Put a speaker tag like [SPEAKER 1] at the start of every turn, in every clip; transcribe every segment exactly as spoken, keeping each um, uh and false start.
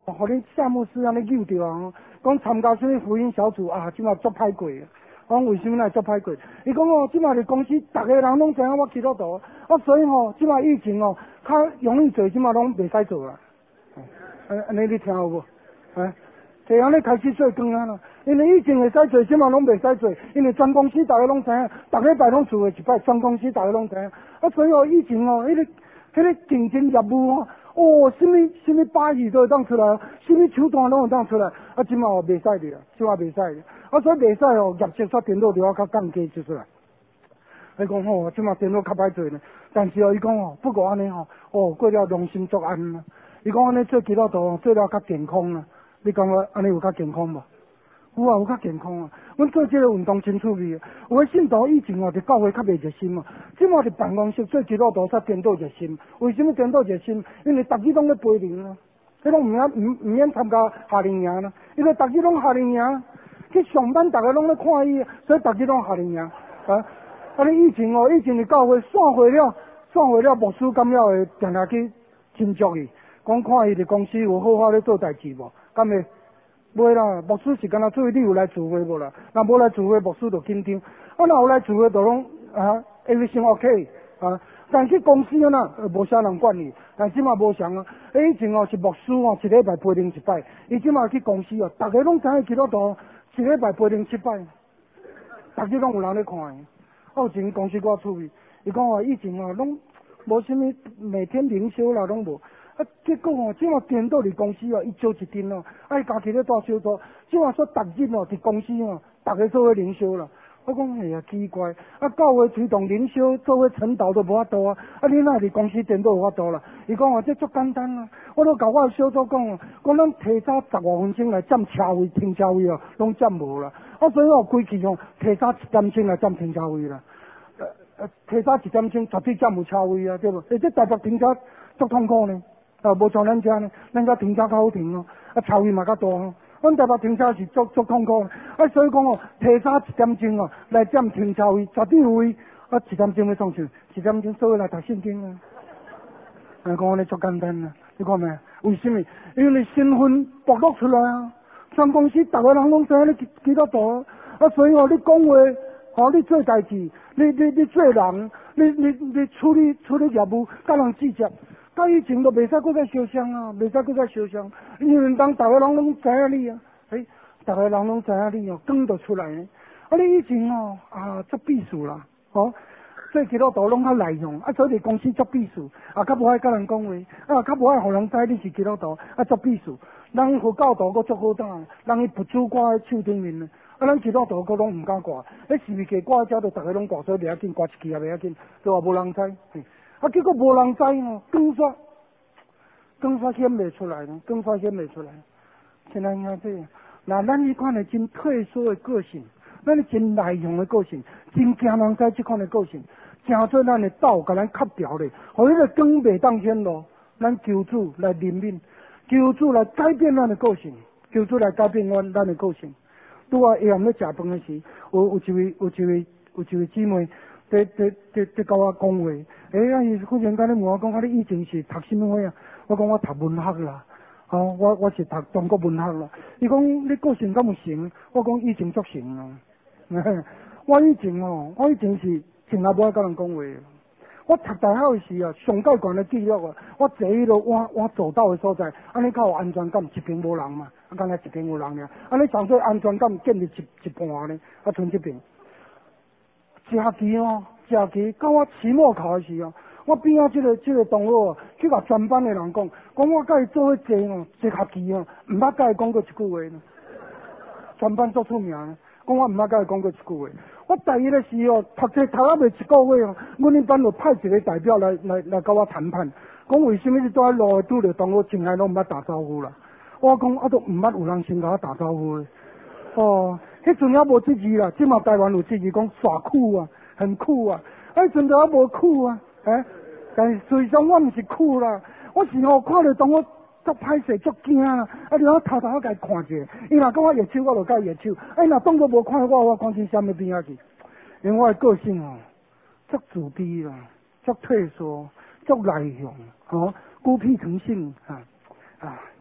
[SPEAKER 1] 互恁夏牧师安尼扭着啊，讲参加什么福音小组啊，即马足歹过。我讲为什么会足歹过？伊讲哦，即马伫公司，逐个人拢知影我基督徒，啊，所以吼，即马疫情哦，较容易做，即马拢袂使做啦。安安尼你听有无？啊，这样咧开始做工啊啦，因为疫情会使做，即马拢袂使做，因为全公司逐个拢知影，逐礼拜拢做一摆，全公司逐个拢知影。啊，所以哦，疫情哦，迄个迄个竞争业务哦。哦，什么什么把戏都会当出来，什么手段拢会当出来，啊，即马哦袂使的，即马袂使的，啊，所以袂使哦，业绩煞电脑就要较降低就出来。伊讲吼，即马电脑较歹做呢，但是哦，伊讲哦，不过安尼吼，哦，过了良心作案啦。伊讲安尼做基督徒做了较健康啦，你讲我安尼有较健康无？有啊，有较健康啊！阮做这个运动真趣味啊！有诶信徒以前哦，伫教会较袂热心啊，即马伫办公室做基督徒才颠倒热心。为什么颠倒热心？因为逐日拢咧陪灵啊，迄拢毋免毋毋免参加夏令营啦，因为逐日拢夏令营，去上班逐个拢咧看伊，所以逐日拢夏令营啊。啊，你以前哦，以前伫教会散会了，散会了，牧师敢了会定定去斟酌伊，讲看伊伫公司有好好咧做代志无，敢会？袂啦，牧师是干那做你有来聚会无啦？若无来聚会，牧师就紧张。啊，若有来聚会，就拢啊 everything OK 啊。但去公司啊呐，无啥人管伊。但即马无相啊，以前哦是牧师哦，一礼拜陪灵一摆。伊即马去公司哦，逐个拢知影基督徒，一礼拜陪灵七摆，逐日拢有人咧看伊。哦，前公司偌趣味，伊讲哦，以前哦拢无啥物每天灵修啦，拢无。啊，结果哦，即马颠倒伫公司哦，伊招一阵哦，啊，伊家己咧带小组，即马说逐日哦，伫公司哦，逐个做伙灵修啦。我讲哎呀，奇怪，啊，教会推动灵修，做伙晨祷都无法度啊，啊，你哪伫公司颠倒有法度啦？伊讲哦，这足简单啊，我都甲我小组讲哦，讲咱提早十五分钟来占车位，停车位哦，拢占无啦。啊，所以哦，规矩哦，提早一点钟来占停车位啦。呃呃，提早一点钟绝对占有车位啊，对无？而且台北停车足痛苦呢。啊，无像咱遮呢，咱遮停车较好停哦，啊，车位嘛较大哦。阮台北停车是足足痛苦，啊，所以讲哦，提早一点钟哦来占停车位，绝对有位。啊，一点钟要创啥？一点钟做伙来读圣经啊。啊，讲安尼足简单啊，你看没？为什么？因为身份暴露出来啊，全公司逐个人拢知影你基基督徒啊，啊，所以哦，你讲话，哦，你做代志，你你你做人，你你你处理处理业务，甲人直接。到以前都袂使搁再烧香啊，袂使搁再烧香，因为当逐个人拢知影你啊，诶，逐个人拢知影你哦，讲得出来呢。啊，你以前哦啊，做秘书啦，哦，做基督徒拢较内向，啊，所以公司做秘书，啊，较无爱甲人讲话，啊，较无爱互人知你是基督徒，啊，做秘书，人互教导搁足好当，人伊不主挂喺手顶面呢，啊，咱基督徒搁拢毋敢挂，迄是物件挂遮就逐个拢挂，所以袂要紧，挂一支也袂要紧，就话无人知。啊，结果无人知哦，更发更发显袂出来呢，更发显袂出来。现在兄弟，那咱迄款的真退缩的个性，咱真内向的个性，真惊人知即款的个性，正做咱的道，甲咱吸掉咧，互迄个光袂当显露，咱求主来怜悯，求主来改变咱的个性，求主来改变咱咱的个性。拄啊，下暗咧食饭的时，有有一位有一位有一位姊妹。在在在在甲我讲话，诶，啊，伊忽然间咧问我讲，啊，你以前是读什么货啊？我讲我读文学啦，哦，我我是读中国文学啦。伊讲你个性敢有成？我讲以前足成啊。我以前哦，我以前是从来无爱甲人讲话。我读大学的时啊，上界悬的记录啊，我坐迄落我我走到的所在，安尼较有安全感，一边无人嘛，啊，刚才一边有人尔，安尼上说安全感建立一一半呢，啊，剩一边。真奇哦，真奇！到我期末考的时候，我边仔即个即个同学啊，去甲全班的人讲，讲我甲伊做伙坐哦，真奇哦，毋捌甲伊讲过一句话呢。全班做出名呢，讲我毋捌甲伊讲过一句话。我大一的时候，读册读啊未一个月哦，阮迄班就派一个代表来来来甲我谈判，讲为什么你在路拄着同学，从来拢毋捌打招呼啦？我讲我都毋捌有人先甲我打招呼的。哦。迄阵还无这字啦，即马台湾有这字讲耍酷啊，很酷啊。迄阵就还无酷啊，哎，但是虽然我毋是酷啦，我是吼看到同学足歹势足惊啦，啊，然后偷偷甲伊看者，伊若讲我热手，我就甲伊热手，哎，若当作无看我，我赶紧闪去边仔去。因为我的个性哦，足自卑啦，足退缩，足内向，吼、哦，孤僻成性啊啊，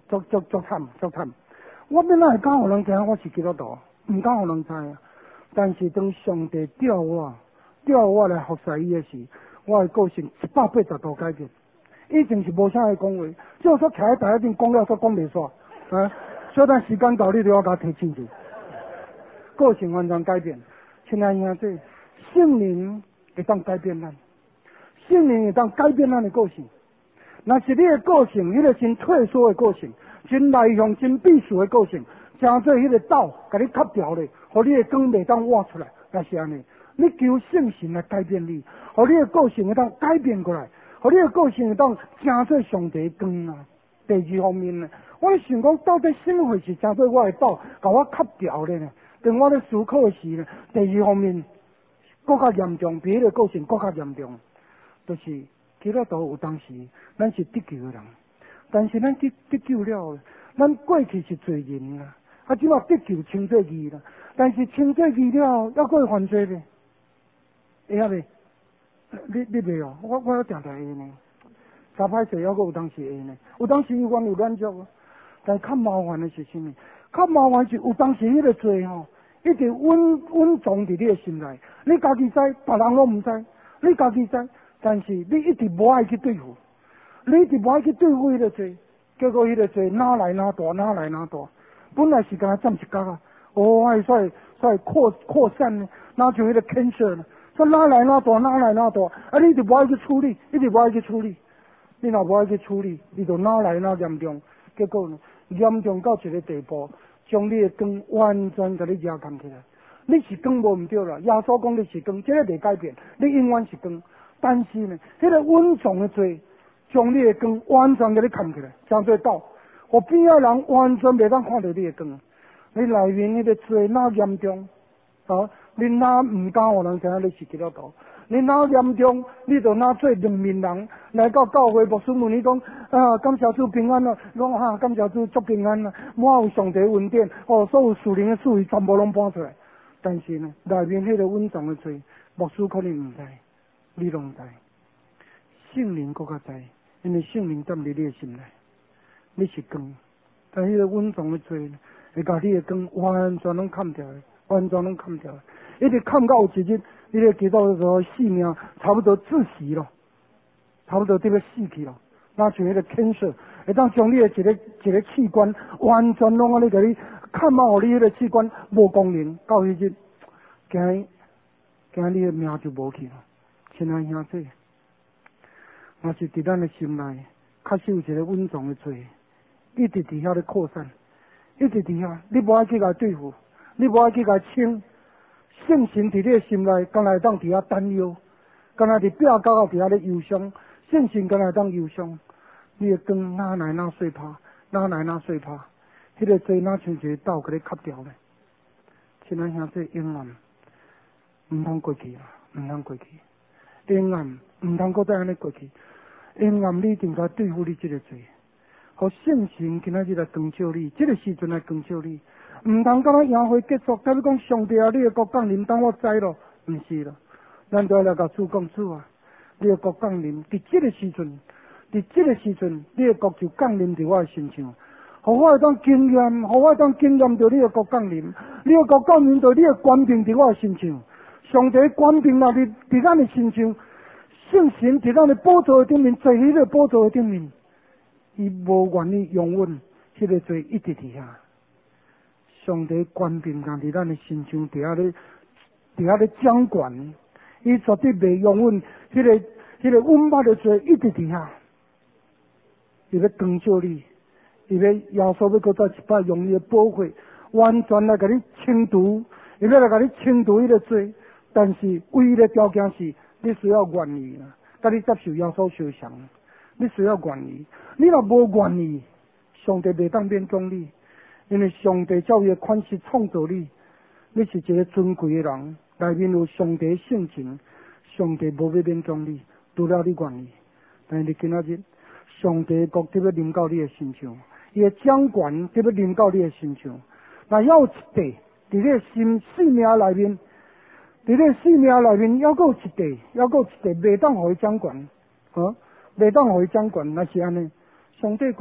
[SPEAKER 1] 足足足惨足惨。我本来会讲互人知我是基督徒，毋敢互人知啊。但是当上帝调我，调我来服侍伊的时，我的个性一百八十度改变。以前是无啥会讲话，就说徛喺台顶讲了，煞讲袂煞啊。小等时间到，你就要甲提进去，个性完全改变。亲爱兄弟，圣灵会当改变咱，圣灵会当改变咱的个性。若是你的个性，迄个真退缩的个性，真内向、真避暑的个性，真做迄个斗，甲你吸掉咧，互你的光袂当挖出来。若是安尼，你求圣神来改变你，互你的个性会当改变过来，互你的个性会当真做上帝的光啊。第二方面呢，我想讲到底什么会是真做我的斗，甲我吸掉咧呢？当我咧思考时呢，第二方面更较严重，比迄个个性更较严重，就是基督徒有当时咱是得救的人，但是咱得得救了，咱过去是罪人啊，啊，即马得救称作义啦，但是称作义了，还佫会犯罪咧，会晓袂？你你袂哦，我我定定会呢，查歹势还佫有当时会呢，有当时有冤有软足，但较麻烦的是啥物？较麻烦是有当时迄个罪吼。一直稳稳藏伫你的心内，你家己知，别人拢毋知，你家己知，但是你一直无爱去对付，你一直无爱去对付迄个罪，结果迄个罪哪来哪大，哪来哪大，本来是甲占一角啊，哦，哎，所以所以扩扩散呢，哪像迄个 cancer 呢，说哪来哪大，哪来哪大，啊，你一直无爱去处理，一直无爱去处理，你若无爱去处理，你就哪来哪严重，结果呢，严重到一个地步。将你的光完全甲你遮盖起来，你是光无毋对啦。耶稣讲你是光，这个袂改变，你永远是光。但是呢，迄、那个稳重的罪，将你的光完全甲你盖起来，真做到，我边仔人完全袂当看到你的光。你内面迄个罪哪严重啊？你哪毋敢互人知影你是基督徒？你哪严重，你就哪做两面人来到教会，牧师问你讲啊，感谢主平安啦，讲哈感谢主足平安啦，满有上帝恩典，哦，所有属灵的事全部拢搬出来。但是呢，内面迄个稳重的罪，牧师可能毋知，你拢知，圣灵更较知，因为圣灵踮伫你的心内，你是光，但迄个稳重的罪会甲你的光完全拢砍掉的，完全拢砍掉的，一直砍到有一日。你咧记到说性命差不多窒息了，差不多得要死去了。那像迄个 cancer， 会当将你的一个一个器官完全拢安尼甲你看嘛，互你迄个器官无功能，到迄日，惊惊你的命就无去了。亲爱兄弟，若是伫咱的心内，确实有一个稳重的罪，一直伫遐咧扩散，一直伫遐，你无爱去甲对付，你无爱去甲清。圣神伫你的心内，敢若当伫遐担忧，敢若伫壁角啊伫遐咧忧伤，圣神敢若当忧伤，你的光哪来哪碎拍，哪来哪碎拍，迄、那个罪哪像一个刀甲你砍掉咧。亲爱兄弟，永远毋通过去啦，毋通过去，永远毋通搁再安尼过去，永远你一定该对付你这个罪，互圣神今仔日来光照你，这个时阵来光照你。唔通到咱宴会结束，甲你讲上帝啊，你的国降临，当我知咯，唔是咯，咱都要来甲主讲主啊，你的国降临，伫这个时阵，伫这个时阵，你的国就降临伫我的身上，互我会当经验，互我会当经验到你的国降临，你的国降临到你的官兵伫我的身上，上帝官兵嘛伫伫咱的身上，圣神伫咱的宝座顶面，坐喺个宝座顶面，伊无愿意永远，迄个罪一直伫遐。上帝官兵站伫咱的身上，伫遐咧，伫遐咧掌管，伊绝对袂永远，迄、那个、迄、那个稳捌的罪一直伫遐，伊要光照你，伊要耶稣要搁再一摆用伊的宝血，完全来甲你清除，伊要来甲你清除迄个罪，但是唯一的条件是，你需要愿意啦，甲你接受耶稣相像，你需要愿意，你若无愿意，上帝袂当勉强你。因为上帝照伊的款式创造你，你是一个尊贵的人，内面有上帝的性情，上帝无要勉强你，除了你愿意。但是今仔日，上帝的国得要临到你的身上，伊的掌权得要临到你的身上。那还有一地，伫你的心性命内面，伫你的性命内面，还佫有一地，还佫有一地，袂当互伊掌权，啊，袂当互伊掌权，那是安尼。上帝国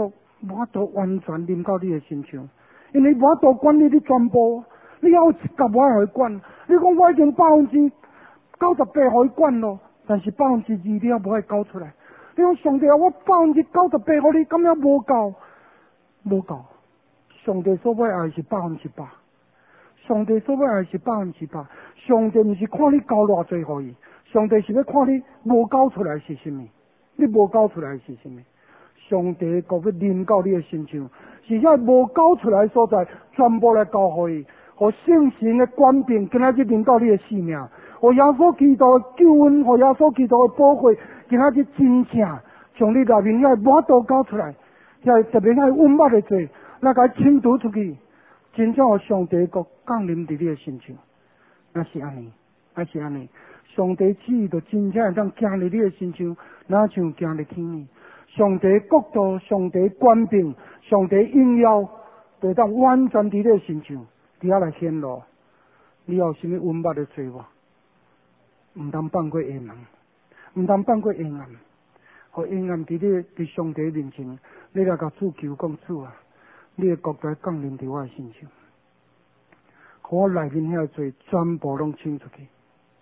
[SPEAKER 1] 无法度完全临到你的身上，因为无法度管理你全部，你还有一角我爱互伊管。你讲我已经百分之九十八互伊管咯，但是百分之二你还无爱交出来。你讲上帝啊，我百分之九十八互你，敢也无够，无够。上帝所要爱是百分之百，上帝所要爱是百分之百。上帝毋是看你交偌济互伊，上帝是要看你无交出来是甚物，你无交出来是甚物。上帝国要临到你的身上，是遐无交出来的所在，全部来交互伊，互圣神的官柄今仔日临到你的生命，互耶稣基督的救恩，互耶稣基督的保护，今仔日真正从你内面遐无法度交出来，遐特别遐温饱的罪，那甲倾倒出去，真正互上帝国降临伫你的身上。那是安尼，那是安尼，上帝旨意就真正会当行伫你的身上，哪像行伫天呢？上帝国度、上帝官柄、上帝应要，就当完全伫你的身上，伫遐来显露。你有啥物温饱的罪无？毋通放过黑暗，毋通放过黑暗，互黑暗伫你伫上帝面前，你来甲主求讲主啊，你的国度降临伫我的身上，互我内面遐罪全部拢清出去。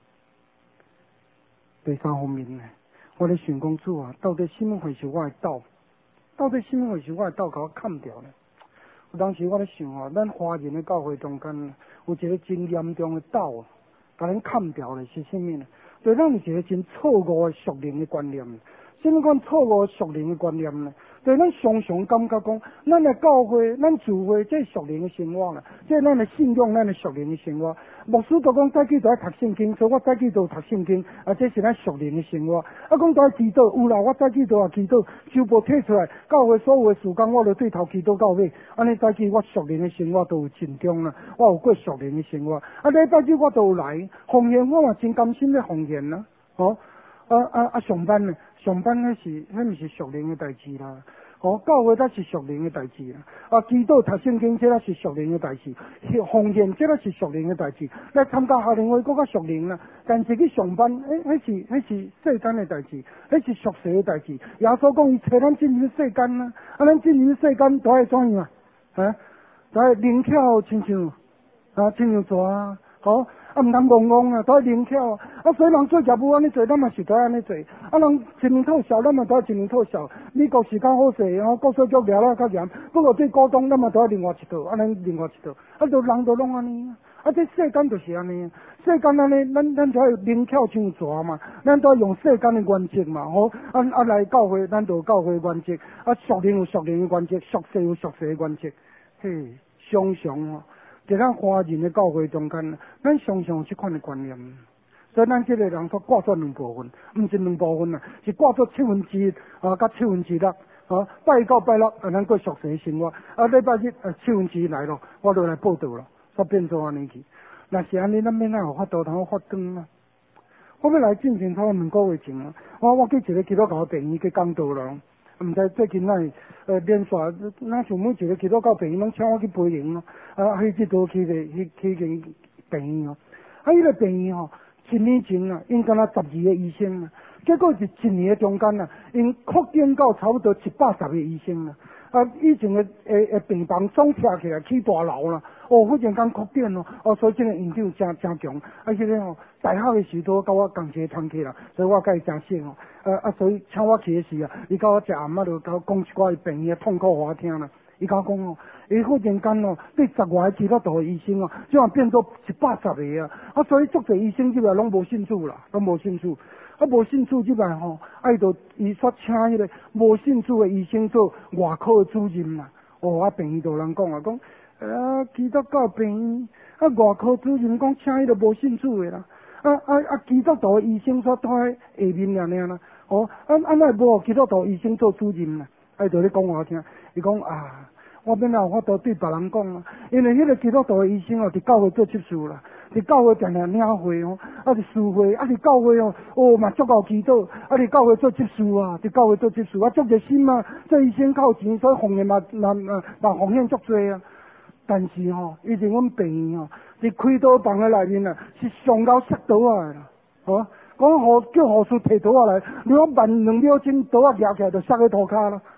[SPEAKER 1] 第三方面呢？我咧想讲主啊，到底什么会是我的斗？到底什么会是我的斗？甲我砍掉呢？有当时我咧想哦，咱华人的教会中间有一个真严重的斗，甲咱砍掉的是什么呢？就咱有一个真错误的属灵的观念。什么讲错误的属灵的观念呢？就咱常常感觉讲，咱的教会、咱聚会，这属灵的生活啦，这咱的信仰、咱的属灵的生活。牧师都讲早起就爱读圣经，所以我早起就读圣经，啊，这是咱属灵的生活。啊，讲都爱祈祷，有啦，我早起就爱祈祷，手部摕出来，教会所有的事工我就对头祈祷到尾。安尼早起我属灵的生活都有进中啦，我有过属灵的生活。啊，礼拜日我都有来奉献，我嘛真甘心咧奉献啦，哦。啊啊啊！上班呢？上班那是那毋是属灵的代志啦。哦，教会那是属灵的代志啦。啊，祈祷读圣经这那是属灵的代志，奉献这那是属灵的代志。来参加夏令会更加属灵啦。但是去上班，诶，那是那是世间的代志，那是俗世的代志。耶稣讲伊找咱进入世间啦，啊，咱进入世间都爱怎样啊？啊，都爱灵巧亲像啊，亲像蛇啊，好。啊，毋通戆戆啊，都爱灵巧啊！啊，所以人做业务安尼做，咱嘛是都安尼做。啊，人一年套销，咱嘛都爱一年套销。美国时间好势，吼，国税局抓了较严。不过对股东，咱嘛都爱另外一套，啊，咱另外一套。啊，就人都拢安尼啊！啊，这世间就是安尼，世间安尼，咱咱就要灵巧像蛇嘛，咱都要用世间的原则嘛，吼。啊啊，来教会，咱就有教会原则。啊，属灵有属灵的原则，俗世有俗世的原则。嘿，常常哦。在咱华人的教会中间，咱常常有这款的观念，所以咱这个人说挂作两部分，毋是两部分啊，是挂作七分之一啊，甲七分之六啊，拜一到拜六啊，咱过俗世生活，啊，礼拜日啊七分之一来咯，我就来报道咯，煞变做安尼去。若是安尼，咱免哪有法度通发展啊？我要来进前头两个月前啊，我我去一个基督教病院去讲道咯。毋知最近咱呃连续，咱像每一个基督教病院拢请我去陪营咯，啊，去即度去个去去个病院哦，啊，迄个病院吼，一年前啊，因敢若十二个医生啊，结果是一年的中间啊，因扩建到差不多一百十个医生啊，啊，以前的诶诶病房总拆起来起大楼啦，哦，忽然间扩建咯，哦，所以这个院长真真强，啊，迄个吼大学的时都甲我同齐团契啦，所以我甲伊真熟哦。呃啊，所以请我去的时啊，伊甲我食暗仔，就甲我讲一寡伊病院的痛苦互我听啦。伊甲我讲哦，伊忽然间哦，对十外个基督徒的医生哦，即样变做一百十个啊。啊，所以足侪医生即摆拢无信主啦，拢无信主。啊，无信主即摆吼，爱到伊煞请迄个无信主的医生做外科的主任啦。哦，啊，病院就有人讲啊，讲啊，基督教病院啊，外科主任讲请迄个无信主的啦。啊啊啊！基督徒医生所拖下面尔尔啦，哦，啊啊那无基督徒医生做主任啦，啊，就咧讲我听，伊讲啊，我免哪有法度对别人讲啊，因为迄个基督徒医生哦，伫教会做执事啦，伫教会定定领会哦，啊伫事会，啊伫教会哦，哦嘛足够祈祷，啊伫教会做执事啊，伫教会做执事啊，足热心啊，做医生靠钱，所以奉献嘛嘛嘛嘛奉献足多啊。但是吼、哦，以前阮病院吼，伫开刀房的内面啊，是上高塞刀啊啦，吼、哦，讲护叫护士摕刀啊来，你讲慢两秒钟，刀啊夹起来就塞喺涂骹啦，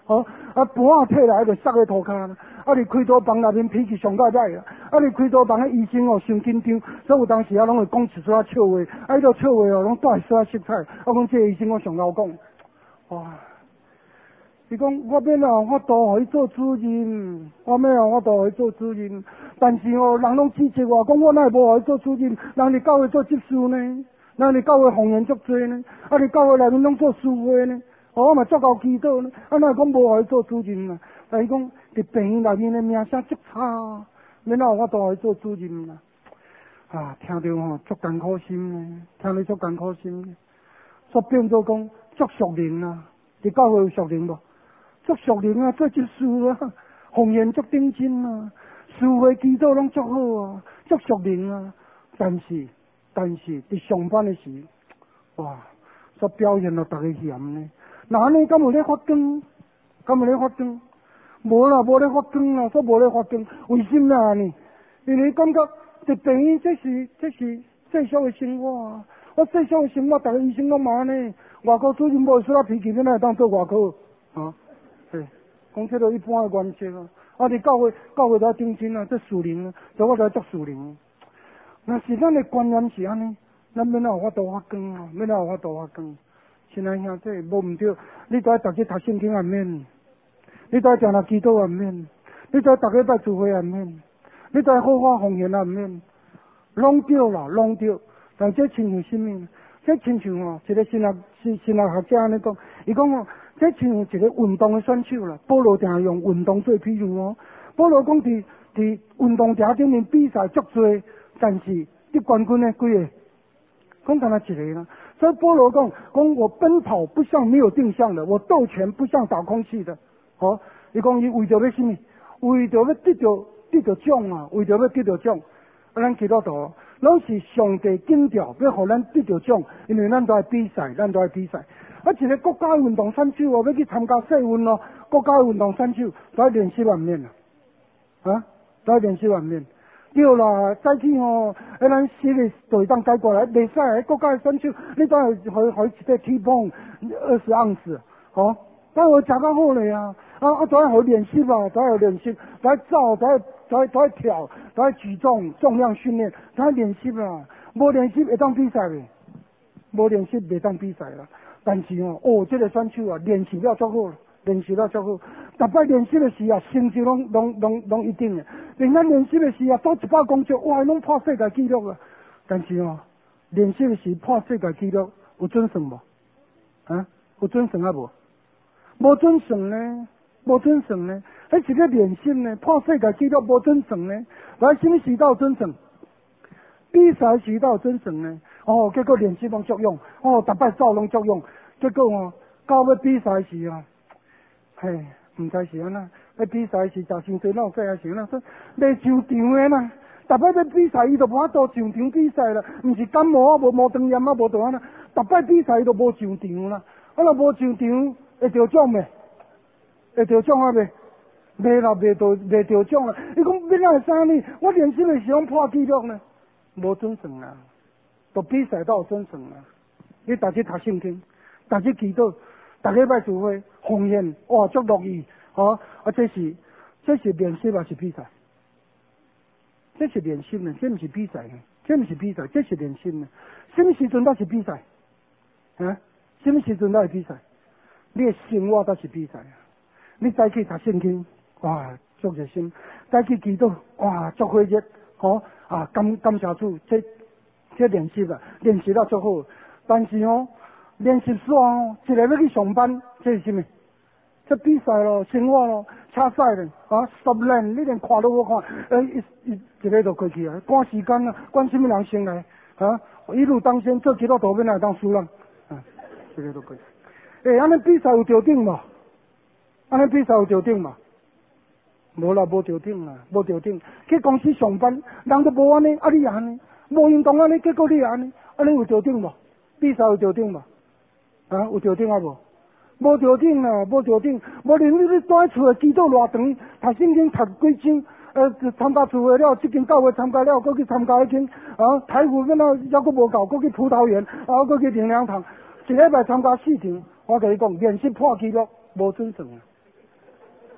[SPEAKER 1] 哦，啊盘啊摕来就塞喺涂骹啦。啊，你开刀房内面脾气上到歹啊！啊，你开刀房嘅医生哦，伤紧张，所以有当时啊，拢会讲一撮笑话，啊，迄个笑话哦，拢带一撮色彩。我讲这个医生我上敖讲，哇！伊讲我免啊，我都互伊做主任，我免啊，我都互伊做主任。但是哦，人拢指责我，讲我哪会无互伊做主任？人哋教会做执事呢，人哋教会奉献足多呢，啊，你教会内面拢做事会呢，哦，我嘛足够祈祷呢，啊，哪会讲无互伊做主任啊？但是讲伫病院内面的名声足差，免啊，我都互伊做主任啦。啊，听着吼足艰苦心呢，听着足艰苦心呢。所以变做讲足属灵啊，伫教会有属灵无？足属灵啊，做执事啊，奉献足顶真啊，事会祈祷拢足好啊，足属灵啊。但是，但是伫上班的时，哇，所表现了逐个嫌呢。那安尼敢有咧发光？敢有咧发光？无啦，无咧发光啦，所无咧发光。为什么啊呢？因为感觉伫病院这是这是世俗的生活啊。我世俗的生活，逐个医生拢嘛安尼。外口主任无说他脾气，免来当做外口啊。对，讲这个一般的原则啊。啊，你教会教会都要顶真啊，这属灵啊，所以我才足属灵。那是咱的观念是安尼，咱免有法度发光啊，免有法度发光。亲爱兄弟，无毋对，你都要逐日读圣经也免，你都要常常祈祷也免，你都要逐个拜聚会也免，你都要好好奉献也免，拢对啦，拢对。但这亲像什么？这亲像哦，一个新学新新学学者安尼讲，伊讲哦，这亲像一个运动的选手啦。保罗定系用运动做比喻哦。保罗讲伫伫运动场顶面比赛足多，但是得冠军呢几个？讲干那一个啦。所以保罗讲，讲我奔跑不像没有定向的，我斗拳不像打空气的。哦，伊讲伊为着要什么？为着要得到得到奖啊，为着要得到奖。啊，咱基督徒拢是上帝警调，要互咱得到奖，因为咱都系比赛，咱都系比赛。啊，一个国家运动选手哦，要去参加世运咯，国家运动选手都要练习完面啦，啊，都要练习完面。对啦，早起吼，迄咱死的就会当改过来，袂使迄国家的选手，你都系互互伊一个体磅二十盎司，吼，但我食较好咧啊，啊啊，都要互练习啊，都要练习，都要走，都要都要都要跳，都要举重重量训练，都要练习啦。无练习会当比赛咧，无练习袂当比赛啦。但是哦，哦，这个选手啊，练习了足好，练习了足好。逐摆练习的时啊，成绩拢拢拢拢一定的。另外练习的时啊，走一百公尺，哇，拢破世界纪录啊！但是哦，练习的时破世界纪录有准算无？啊，有准算啊无？无准算呢，无准算呢。迄是个练习呢，破世界纪录无准算呢。来，什么时到准算？比赛时到准算呢？哦，结果练习拢作用，哦，逐摆走拢作用，结果哦，到要比赛时啊，嘿。唔知是安那，要比赛时食伤多闹细啊，是安那说袂上场的啦。逐摆要比赛，伊就无法度上场比赛啦。唔是感冒啊，无毛肠炎啊，无就安那。逐摆比赛伊就无上场啦。啊，若无上场，会得奖未？会得奖啊未？未啦，未得未得奖啦。伊讲要哪会啥呢？我练习的时候破纪录呢，无准算啦。都比赛都有准算啦。你逐日读圣经，逐日祈祷。大家拜聚会奉献，哇，足乐意，吼、哦！啊，这是这是练习还是比赛？这是练习呢，这不是比赛呢，这不是比赛，这是练习呢。什么时阵才是比赛？啊？什么时阵才是比赛？你的生活才是比赛啊！你早起读圣经，哇，足热心；早起祈祷，哇，足火热，吼、哦！啊，感感谢主，这这练习啊，练习了足好，但是哦。练习煞哦，一个要去上班，这是什么？这比赛咯，生活咯，车赛咧，啊，十年你连看都无看，诶、欸，一一一个就过去啊，赶时间啊，赶什么人先来啊？一路当先，做几多图片来当输人，啊，一个都过去。诶、欸，安尼比赛有调整无？安尼比赛有调整嘛？无啦，无调整啦，无调整。去公司上班，人都无安尼，啊你安尼，无运动安尼，结果你安尼，安尼有调整无？比赛有调整无？啊，有调整啊无？无调整啦，无调整。无论你你待喺厝诶祈祷偌长，读圣经读几章，呃，参加聚会了，即间教会参加了，搁去参加迄间啊，台湖边啊，还阁无够，搁去葡萄园，啊，搁去灵粮堂，一礼拜参加四场。我甲你讲，练习破纪录，无准算啊，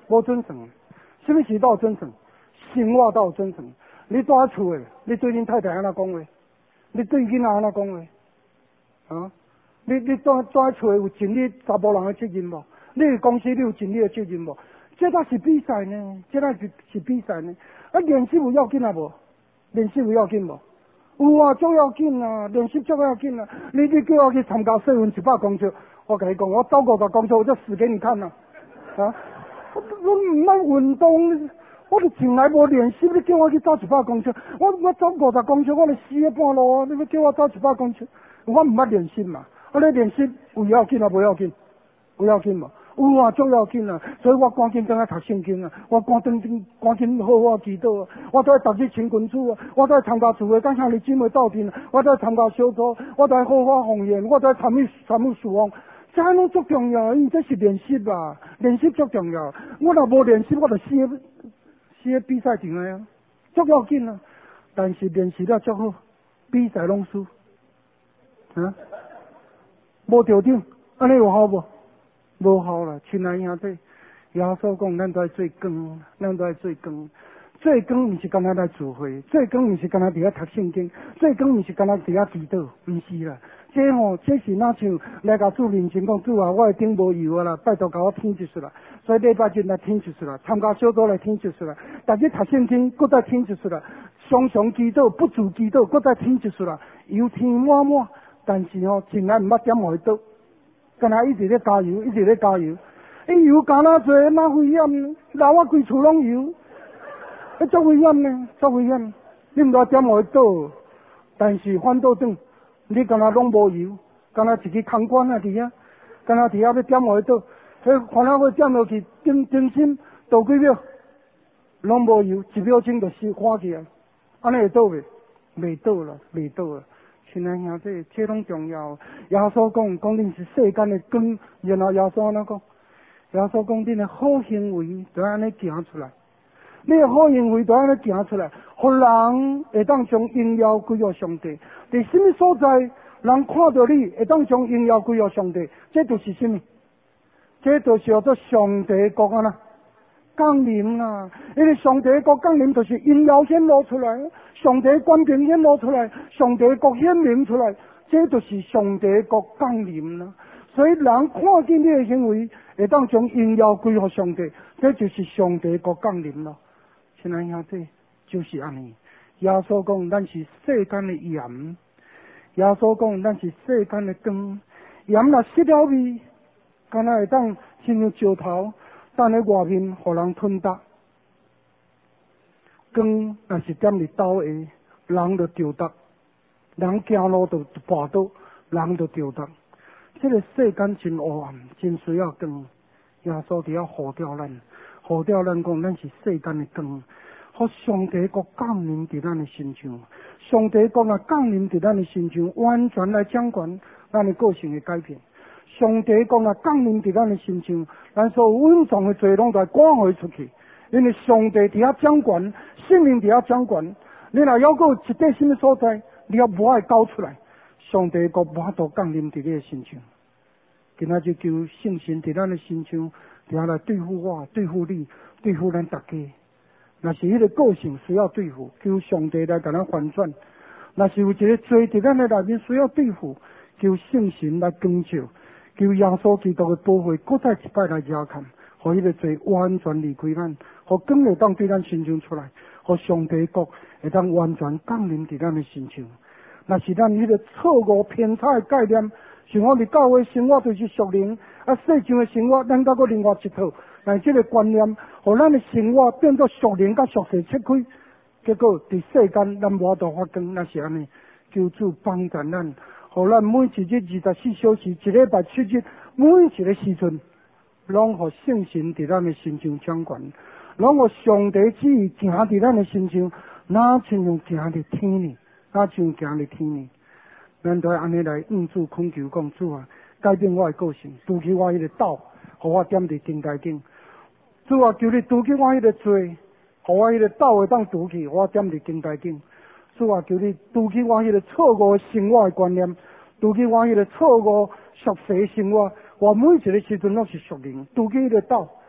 [SPEAKER 1] 无准绳。什么时到准绳？生活到准绳。你住喺厝诶，你对恁太太安怎讲话？你对囡仔安怎讲话？啊？你你住住喺厝诶有尽你查甫人诶责任无？你伫公司你有尽你诶责任无？这才是比赛呢，这才是是比赛呢。啊，练习有要紧啊无？练习有要紧无？有啊，足要紧啊，练习足要紧啊。你你叫我去参加社运一百公尺，我跟你讲，我走五十公尺我就死给你看啦！啊，我我唔爱运动，我就从来无练习。你叫我去走一百公尺，我我走五十公尺，我就死个半路啊！你要叫我走一百公尺，我唔捌练习嘛。啊，你练习有要紧啊，无要紧？有要紧无？有啊，足要紧啊！所以我赶紧等下读圣经啊，我赶紧赶紧好好祈祷啊，我都要逐日请君主啊，我都要参加聚会，跟兄弟姊妹斗阵啊，我都要参加小组，我都要好好奉献，我都要参与参与事奉，这拢足重要，因为这是练习啊，练习足重要。我若无练习，我就死死喺比赛场诶啊，足要紧啊！但是练习了足好，比赛拢输啊，无着顶，安尼有效无？无效啦，亲爱兄弟，耶稣讲，咱都爱做光，咱都爱做光。做光毋是干那来聚会，做光毋是干那伫遐读圣经，做光毋是干那伫遐祈祷，毋是啦。这吼、哦，这是哪像来甲主面前讲，主啊，我的顶无油啊啦，拜托甲我添一束啦。所以礼拜日来添一束啦，参加小组来添一束啦，逐日读圣经，搁再添一束啦，常常祈祷，不住祈祷，搁再添一束啦，油添满满。但是吼、哦，从来毋捌点回倒。干那一直咧加油，一直咧加油，伊油加那多，哪危险呢？老我规厝拢油，迄足危险呢，足危险。你毋知点会倒，但是反倒转，你干那拢无油，干那一支空管啊伫遐，干那伫遐要点会倒，迄看那要点落去，定定心倒几秒，拢无油，一秒钟就死看起来，安尼会倒袂？袂倒啦，袂倒啦。亲爱兄弟，这拢重要。耶稣讲，讲恁是世间的光，然后耶稣安怎讲？耶稣讲，恁的好行为就安尼行出来，你的好行为就安尼行出来，互人会当将荣耀归于上帝。伫什么所在，人看到你会当将荣耀归于上帝，这就是什么？这就是叫做上帝国啊啦。降临啊！因为上帝国降临就是荣耀显露出来，上帝官兵显露出来，上帝国显明出来，这就是上帝国降临啦。所以人看见你的行为，会当将荣耀归于上帝，这就是上帝国降临啦。亲爱兄弟，就是安尼。耶稣讲，咱是世间的盐；耶稣讲，咱是世间的光。盐若失了味，敢若会当亲像石头。等喺外面，互人吞达。光若是点伫刀下，人就着达，人行路就跋倒，人就着达。这个世间真黑暗，真需要光。耶稣伫遐呼召咱，呼召咱讲，咱是世间的光，互上帝国降临伫咱的身上。上帝国啊降临伫咱的身上，完全来掌管咱的个性的改变。上帝讲啊，降临伫咱的身上，咱所有稳重的罪拢在赶回出去。因为上帝伫遐掌管，圣灵伫遐掌管。你若要有一块什么所在，你也无爱交出来。上帝国无法度降临伫你的身上。今仔就求圣神伫咱的身上，伫遐来对付我，对付你，对付咱大家。若是迄个个性需要对付，求上帝来甲咱翻转；若是有一个罪伫咱的内面需要对付，求圣神来光照。求耶稣基督的保护，搁再一摆来压看，互迄个罪完全离开咱，互光会当对咱身上出来，互上帝国会当完全降临伫咱的身上。若是咱迄个错误偏差的概念，像我哋教会生活就是属灵，啊世上的生活咱甲个另外一套，但这个观念，互咱的生活变作属灵甲属世切开，结果伫世间咱无法度发光，那是安尼，求主帮助咱。互咱每一日二十四小时，一礼拜七日，每一个时阵，拢互圣神伫咱的身上掌管，拢互上帝旨意行伫咱的身上，哪像用行伫天呢？哪像行伫天呢？咱都安尼来应主恳求讲，主啊，改变我的个性，除去我迄个斗，互我点伫顶台顶。主啊，求你除去我迄个罪，互我迄个斗会当除去，互我点伫顶台顶。主啊，求你除去我迄个错误的生活的观念，除去我迄个错误俗世的生活，我每一个时阵拢是属灵，除去迄个斗，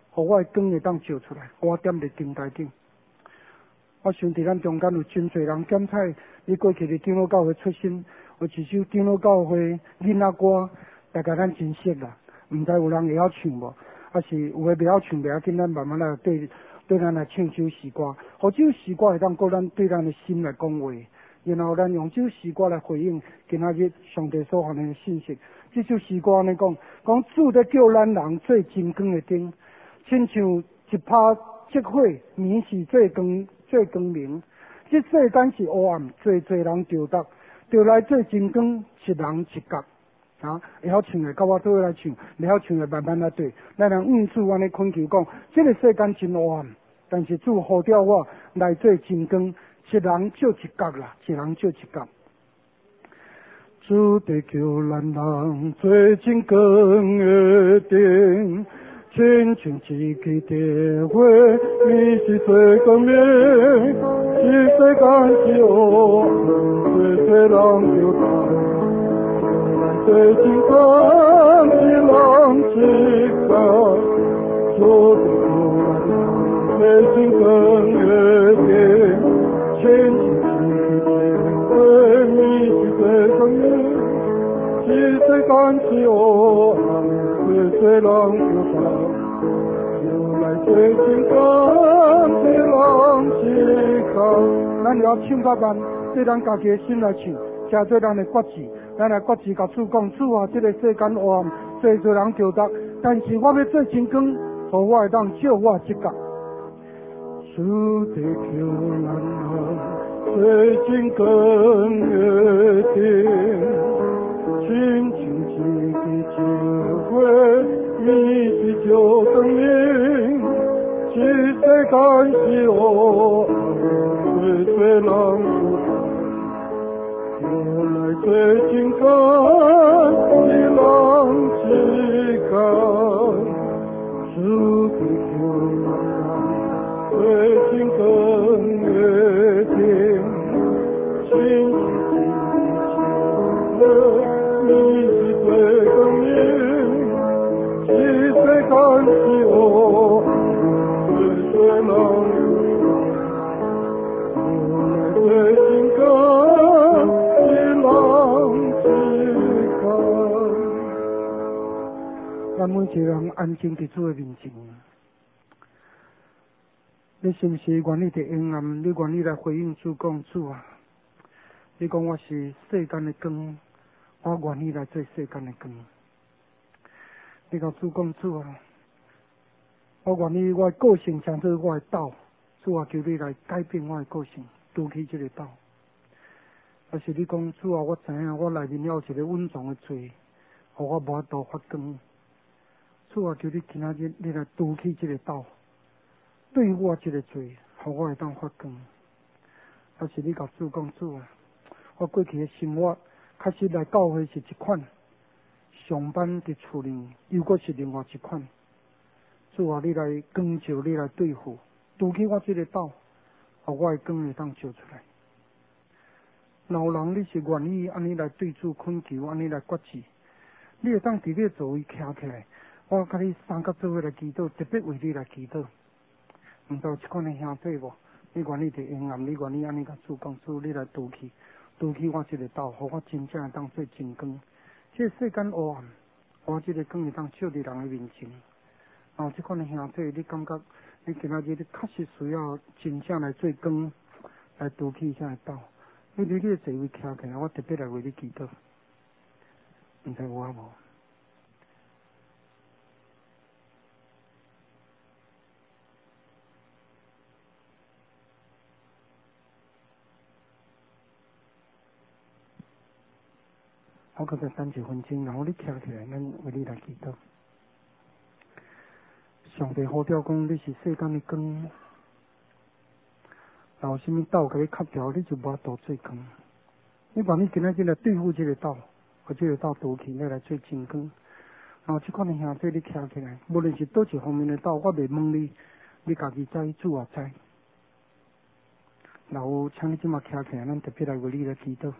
[SPEAKER 1] 互我的光会当照出来，我踮伫灯台顶。我想伫咱中间有真侪人检采你过去伫长老教会出身，有一首长老教会囡仔歌，大概咱真熟啦。毋知有人会晓唱无？还是有诶袂晓唱袂要紧，咱慢慢来对对咱来唱首诗歌。互这首诗歌会当过咱对咱诶心来讲话。然后咱用这首诗歌来回应今仔日上帝所发的信息。这首诗歌安尼讲，讲主在叫咱人做真光的灯，亲像一拍即火，明是做光做光明。这世间是黑暗，做做人着得，着来做真光，一人一角。啊，会晓唱的，甲我做伙来唱；袂晓唱的，慢慢来对。咱人应主安尼恳求讲，这个世间真黑暗，但是主呼召我来做真光。一人照一角啦，一人照一角。主在叫咱人做真光的灯，亲像一支电火，你是最光明。是世间是黑暗，做做人着得，做真光一人一角。主在叫咱人做真光的灯。亲像一支火，你是最光明。是世间是黑暗，做做人着得，就来做真光一人一角。咱要唱甲慢，对咱家己的心来唱，才做咱的决志。咱来决志，甲主讲：主啊，这个世间黑暗，做做人着得，但是我要做真光，互我会当照我一角。主在叫咱人做真光的灯，亲像一支照火，你是照光明。是世间是黑暗，做做人就来做真光一人一角。主在叫咱人做真光的灯，亲像一支照火，你是最光明。是世间是黑暗，做做人就来做真光一人一角。咱每一个人安静伫主的面前。你是毋是愿意伫阴暗？你愿意来回应主讲主啊？你讲我是世间的光，我愿意来做世间的光。你甲主讲主啊，我愿意我的个性成做我的斗，主啊，求你来改变我的个性，除去这个斗。还是你讲主啊，我知影我内面有一个稳重的罪，互我无法度发光。主啊，求你今仔日你来除去这个斗。对我这个罪，互我会当发光。还是你甲主讲主啊，我过去的生活开始来教会是一款，上班伫厝里又搁是另外一款。主啊，你来光照，你来对付，除去我这个斗，互我的光会当照出来。老人你是愿意安尼来对主恳求，安尼来决志，你会当伫你座位徛起来，我甲你三角做伙来祈祷，特别为你来祈祷。毋知有即款的兄弟无？你愿意伫阴暗，你愿意安尼甲主讲主，你来除去，除去我这个斗，互我真正会当做真光。这个世间黑暗，我这个光会当照伫人的面前。然后即款的兄弟，你感觉你今仔日你确实需要真正来做光，来除去这个斗。你伫你的座位徛起来，我特别来为你祈祷。毋知有啊无？我搁再等一分钟，然后你徛起来，咱为你来祈祷。上帝呼召讲，你是世间的光，然后什么斗甲你砍掉，你就无法度做光。你把你今仔日来对付这个斗，把这个斗除去，你来做真光。然后这款的兄弟，你徛起来，无论是倒一方面的斗，我袂问你，你家己知，主也知。然后，请你即马徛起来，咱特别来为你来祈祷。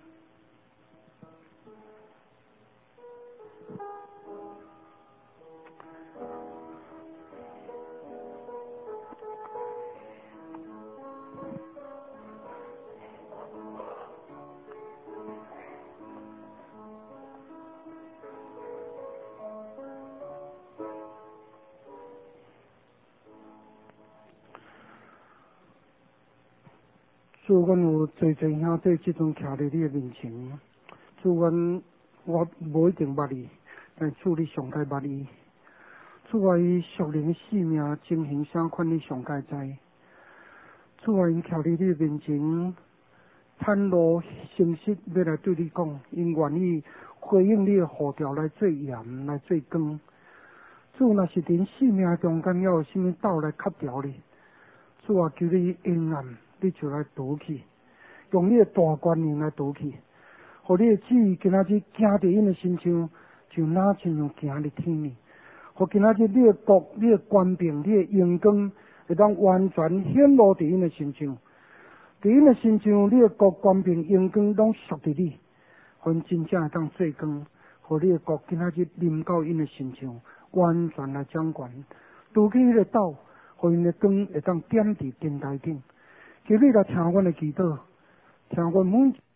[SPEAKER 1] 主，阮有侪侪兄弟即阵徛伫你的面前，主，阮我无一定捌伊，但主你上界捌伊。主啊，伊属灵的性命情形啥款，你上界知。主啊，因徛伫你的面前，袒露诚实要来对你讲，因愿意回应你的呼召来做盐，来做光。主，若是伫性命中间要有啥物道来卡掉你，主啊，求你阴暗，你就来夺去，用你的大权能来夺去，互你的旨意今仔日行伫因的身上，就哪亲像行入天里。互今仔日你的国、你的权柄、你的荣光，会当完全显露伫因的身上。伫因的身上，你的国、权柄、荣光拢属伫你，互因真正会当做光，互你的国今仔日临到因的身上。完全来掌权，夺去迄个斗，互因的光会当点伫天台顶。求你来听阮的祈祷，听阮每